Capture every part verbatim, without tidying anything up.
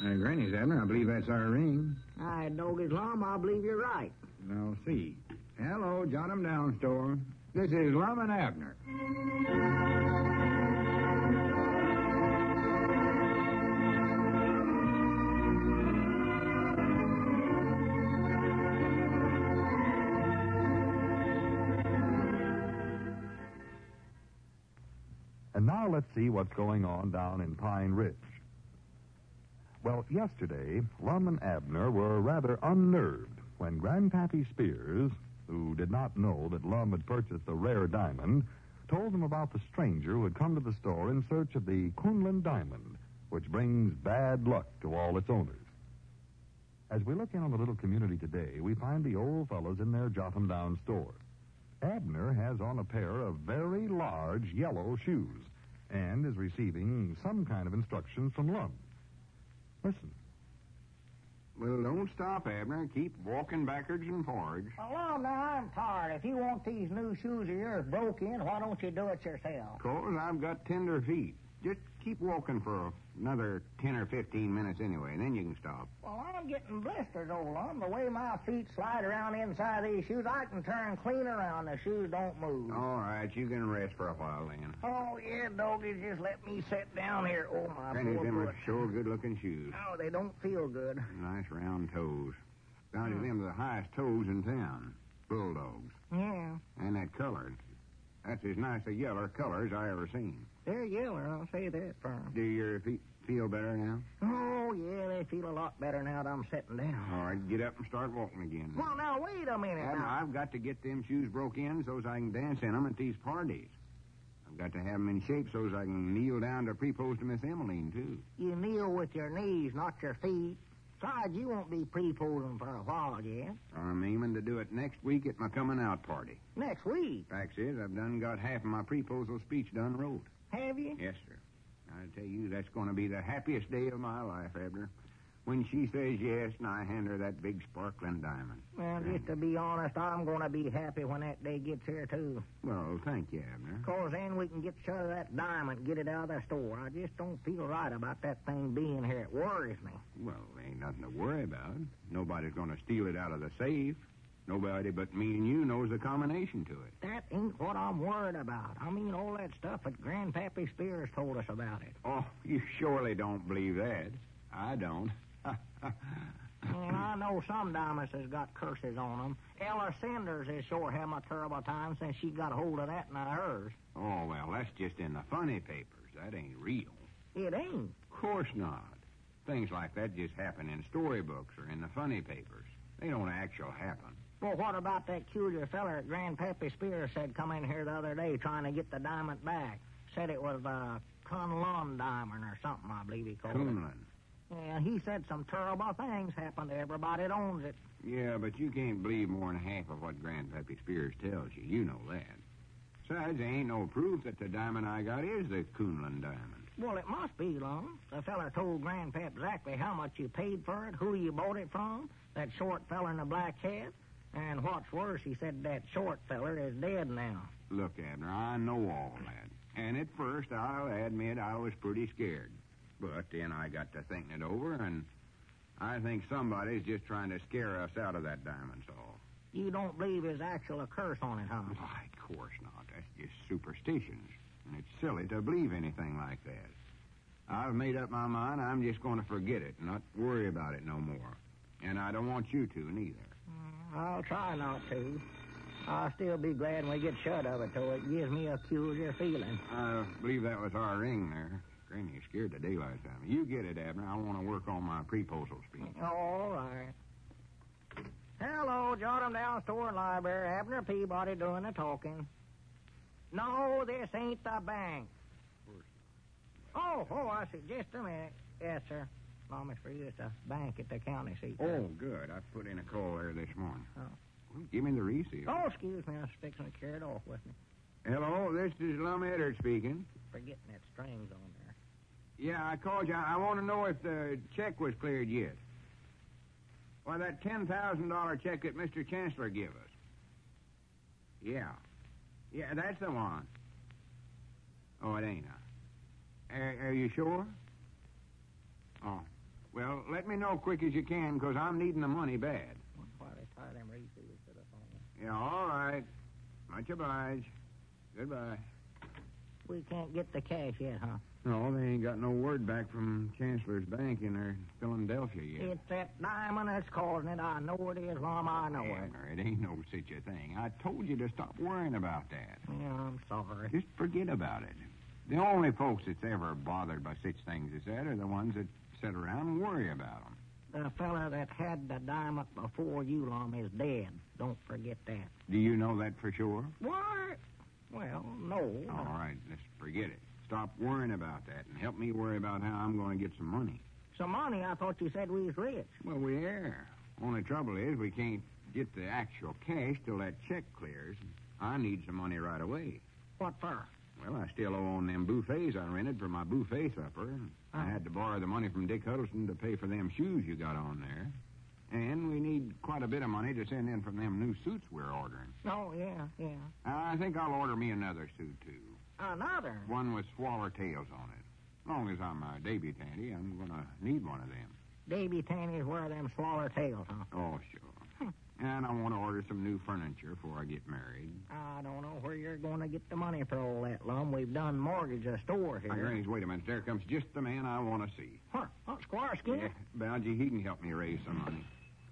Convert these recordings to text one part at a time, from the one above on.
Uh, Granny's, Abner. I believe that's our ring. I know his Lum. I believe you're right. I'll see. Hello, Jot 'em Down store. This is Lum and Abner. And now let's see what's going on down in Pine Ridge. Well, yesterday, Lum and Abner were rather unnerved when Grandpappy Spears, who did not know that Lum had purchased a rare diamond, told them about the stranger who had come to the store in search of the Kunlun diamond, which brings bad luck to all its owners. As we look in on the little community today, we find the old fellows in their Jot 'em Down store. Abner has on a pair of very large yellow shoes and is receiving some kind of instructions from Lum. Listen. Well, don't stop, Abner. Keep walking backwards and forwards. Well, now, I'm tired. If you want these new shoes of yours broke in, why don't you do it yourself? Cause I've got tender feet. Just keep walking for another ten or fifteen minutes anyway, and then you can stop. Well, I'm getting blisters, old Lum. The way my feet slide around inside these shoes, I can turn clean around. The shoes don't move. All right, you can rest for a while then. Oh, yeah, doggies, just let me sit down here. Oh, my Granny's poor them are foot. sure good-looking shoes. Oh, they don't feel good. Nice round toes. Down to them are the highest toes in town. Bulldogs. Yeah. And that color. That's as nice a yeller color as I ever seen. They're yellow, I'll say that for 'em. Do your feet feel better now? Oh, yeah, they feel a lot better now that I'm sitting down. All right, get up and start walking again. Well, now, wait a minute Abner, now. I've got to get them shoes broke in so as I can dance in them at these parties. I've got to have them in shape so as I can kneel down to pre-pose to Miss Emmeline, too. You kneel with your knees, not your feet. Besides, you won't be pre-posing for a while yet. I'm aiming to do it next week at my coming-out party. Next week. Fact is, I've done got half of my pre-posal speech done wrote. Have you? Yes, sir. I tell you, that's going to be the happiest day of my life, Abner. When she says yes, and I hand her that big sparkling diamond. Well, just to be honest, I'm going to be happy when that day gets here, too. Well, thank you, Abner. Because then we can get shut of that diamond and get it out of the store. I just don't feel right about that thing being here. It worries me. Well, ain't nothing to worry about. Nobody's going to steal it out of the safe. Nobody but me and you knows the combination to it. That ain't what I'm worried about. I mean, all that stuff that Grandpappy Spears told us about it. Oh, you surely don't believe that. I don't. And I know some diamonds has got curses on them. Ella Sanders is sure having a terrible time since she got hold of that in hers. Oh, well, that's just in the funny papers. That ain't real. It ain't. Of course not. Things like that just happen in storybooks or in the funny papers. They don't actually happen. Well, what about that culiar feller that Grandpappy Spears said come in here the other day trying to get the diamond back? Said it was a Kunlun diamond or something, I believe he called Kunlun. it. Yeah, he said some terrible things happen to everybody that owns it. Yeah, but you can't believe more than half of what Grandpappy Spears tells you. You know that. Besides, there ain't no proof that the diamond I got is the Kunlun diamond. Well, it must be, Lum. The feller told Grandpap exactly how much you paid for it, who you bought it from, that short feller in the black hat. And what's worse, he said that short feller is dead now. Look, Abner, I know all that. And at first, I'll admit I was pretty scared. But then I got to thinking it over, and I think somebody's just trying to scare us out of that diamond, so. You don't believe there's actual a curse on it, huh? Why, of course not. That's just superstitions. And it's silly to believe anything like that. I've made up my mind I'm just going to forget it and not worry about it no more. And I don't want you to, neither. I'll try not to. I'll still be glad when we get shut of it, though. It gives me a peculiar feeling. I believe that was our ring there. Granny scared the daylights out of me. You get it, Abner. I want to work on my pre-posal speech. All right. Hello, Jot 'em Down store and library. Abner Peabody doing the talking. No, this ain't the bank. Oh, oh, I see. Just a minute. Yes, sir. Promise for you, it's a bank at the county seat. Oh, good. I put in a call there this morning. Oh. Well, give me the receipt. Oh, excuse me. I was fixing to carry it off with me. Hello, this is Lum Eddard speaking. Forgetting that strings on there. Yeah, I called you. I want to know if the check was cleared yet. Well, that ten thousand dollars check that Mister Chancellor gave us. Yeah. Yeah, that's the one. Oh, it ain't. Uh, are, are you sure? Oh. Well, let me know quick as you can, because I'm needing the money bad. Why they tie them refills to the phone? Yeah, all right. Much obliged. Goodbye. We can't get the cash yet, huh? No, they ain't got no word back from Chancellor's Bank in their Philadelphia yet. It's that diamond that's causing it. I know it is, Lum. I know it. Abner, it ain't no such a thing. I told you to stop worrying about that. Yeah, I'm sorry. Just forget about it. The only folks that's ever bothered by such things as that are the ones that sit around and worry about them. The fella that had the diamond before you, Lum, is dead. Don't forget that. Do you know that for sure? What? Well, no. All right, let's forget it. Stop worrying about that and help me worry about how I'm going to get some money. Some money? I thought you said we was rich. Well, we are. Only trouble is we can't get the actual cash till that check clears. I need some money right away. What for? Well, I still owe on them buffets I rented for my buffet supper. Oh. I had to borrow the money from Dick Huddleston to pay for them shoes you got on there. And we need quite a bit of money to send in from them new suits we're ordering. Oh, yeah, yeah. I think I'll order me another suit, too. Another? One with swaller tails on it. As long as I'm a debutante, I'm going to need one of them. Debutantes wear them swaller tails, huh? Oh, sure. And I want to order some new furniture before I get married. I don't know where you're going to get the money for all that, Lum. We've done mortgage a store here. Now, Granny, wait a minute. There comes just the man I want to see. Huh? Oh, Squire Skinner? Yeah, Balgy, he can help me raise some money.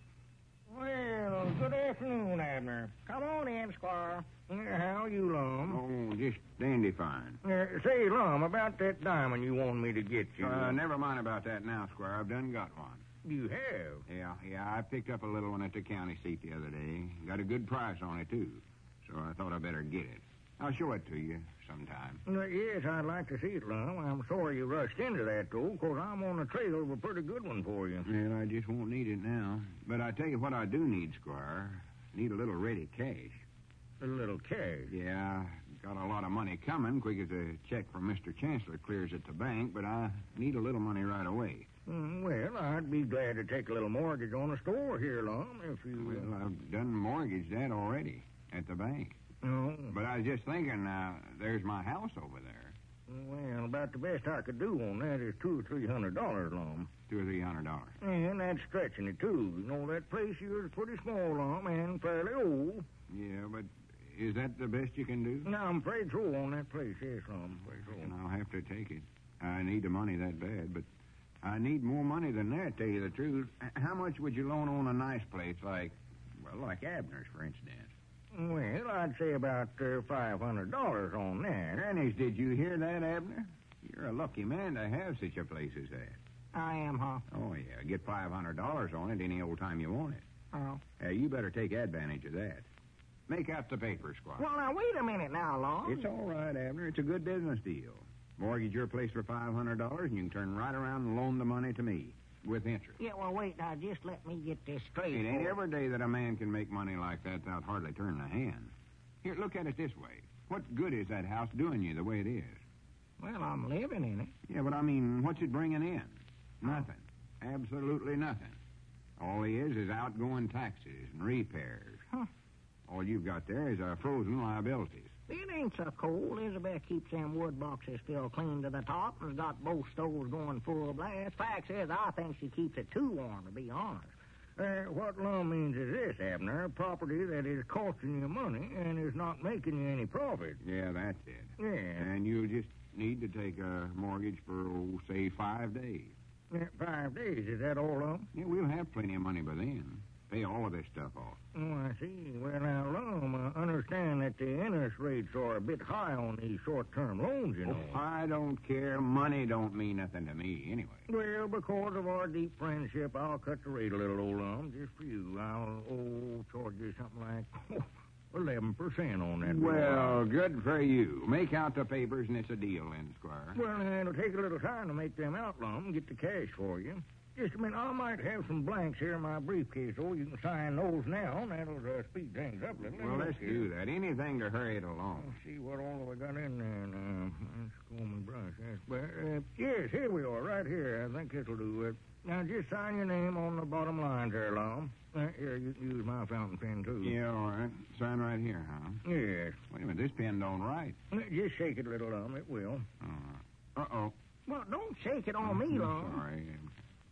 Well, good afternoon, Abner. Come on in, Squire. Yeah, how you, Lum? Oh, just dandy fine. Uh, say, Lum, about that diamond you wanted me to get you. Uh, never mind about that now, Squire. I've done got one. You have? Yeah, yeah, I picked up a little one at the county seat the other day. Got a good price on it, too. So I thought I'd better get it. I'll show it to you sometime. Uh, yes, I'd like to see it, Lum. I'm sorry you rushed into that, though, because I'm on the trail of a pretty good one for you. Well, I just won't need it now. But I tell you what I do need, Squire. Need a little ready cash. A little cash? Yeah, got a lot of money coming, quick as a check from Mister Chancellor clears at the bank, but I need a little money right away. Mm, well, I'd be glad to take a little mortgage on a store here, Lum, if you... Well, I've done mortgage that already at the bank. Oh. But I was just thinking, uh, there's my house over there. Well, about the best I could do on that is two or three hundred dollars, Lum. Two or three hundred dollars. And that's stretching it, too. You know, that place here is pretty small, Lum, and fairly old. Yeah, but is that the best you can do? No, I'm afraid so on that place, yes, Lum. Afraid so. And I'll have to take it. I need the money that bad, but I need more money than that, tell you the truth. H- How much would you loan on a nice place like, well, like Abner's, for instance? Well, I'd say about uh, five hundred dollars on that. Grannies, did you hear that, Abner? You're a lucky man to have such a place as that. I am, huh? Oh, yeah. Get five hundred dollars on it any old time you want it. Oh. Uh, you better take advantage of that. Make out the papers, Squire. Well, now, wait a minute now, Lum. It's all right, Abner. It's a good business deal. Mortgage your place for five hundred dollars, and you can turn right around and loan the money to me with interest. Yeah, well, wait, now, just let me get this straight. It ain't boy. every day that a man can make money like that without hardly turning a hand. Here, look at it this way. What good is that house doing you the way it is? Well, I'm living in it. Yeah, but I mean, what's it bringing in? Nothing. Absolutely nothing. All he is is outgoing taxes and repairs. Huh. All you've got there is uh, frozen liabilities. It ain't so cold. Elizabeth keeps them wood boxes still clean to the top and's got both stoves going full blast. Fact is, I think she keeps it too warm, to be honest. Uh, what Lum means is this, Abner. Property that is costing you money and is not making you any profit. Yeah, that's it. Yeah. And you just need to take a mortgage for, oh, say, five days. Yeah, five days, is that all, Lum? Yeah, we'll have plenty of money by then. Pay all of this stuff off. Oh, I see. Well, now, Lum, I understand that the interest rates are a bit high on these short-term loans, you know. Oh, I don't care. Money don't mean nothing to me anyway. Well, because of our deep friendship, I'll cut the rate a little, old Lum, just for you. I'll, oh, charge you something like oh, eleven percent on that. Well, good for you. Make out the papers, and it's a deal then, Squire. Well, it'll take a little time to make them out, Lum, and get the cash for you. Just a minute, I might have some blanks here in my briefcase, oh, you can sign those now, and that'll uh, speed things up a little. Well, let's do that. Anything to hurry it along. Let's see what all we got in there now. Let's go my brush. Yes, but, uh, yes, here we are, right here. I think this'll do it. Now, just sign your name on the bottom line there, Lum. Uh, here, you can use my fountain pen, too. Yeah, all right. Sign right here, huh? Yes. Wait a minute, this pen don't write. Uh, Just shake it a little, Lum. It will. Uh, uh-oh. Well, don't shake it on me, I'm Lum. sorry.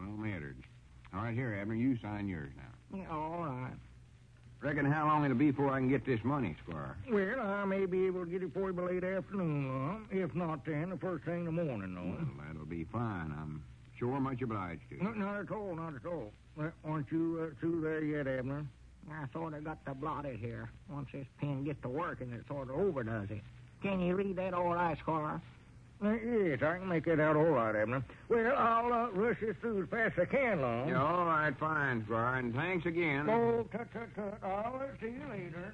Well mattered. All right, here, Abner, you sign yours now. Yeah, all right. Reckon how long it'll be before I can get this money, Squire? Well, I may be able to get it for you by late afternoon, Lum. If not, then the first thing in the morning, though. Well, that'll be fine. I'm sure much obliged to you. No, not at all, not at all. Well, aren't you uh, through there yet, Abner? I sort of got the blotted here. Once this pen gets to working, it sort of overdoes it. Can you read that all right, Squire? Uh, yes, I can make it out all right, Abner. Well, I'll uh, rush this through as fast as I can, Lum. Yeah, all right, fine, Squire, and thanks again. Oh, tut, tut, tut. I'll uh, see you later.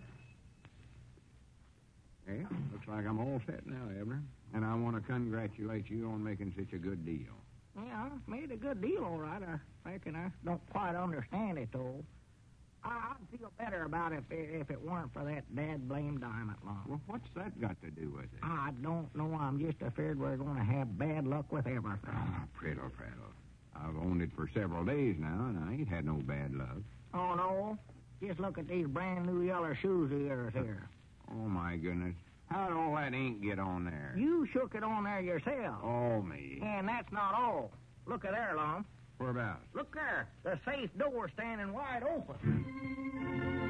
Yeah, looks like I'm all set now, Abner. And I want to congratulate you on making such a good deal. Yeah, I made a good deal, all right. I reckon I don't quite understand it, though. I- I'd feel better about it if, if it weren't for that dad-blamed diamond, Lum. Well, what's that got to do with it? I don't know. I'm just afraid we're going to have bad luck with everything. Ah, Prittle, Prittle. I've owned it for several days now, and I ain't had no bad luck. Oh, no? Just look at these brand-new yellow shoes of yours here. Oh, my goodness. How'd all that ink get on there? You shook it on there yourself. Oh, me. And that's not all. Look at there, Lum. Whereabouts? Look there. The safe door standing wide open.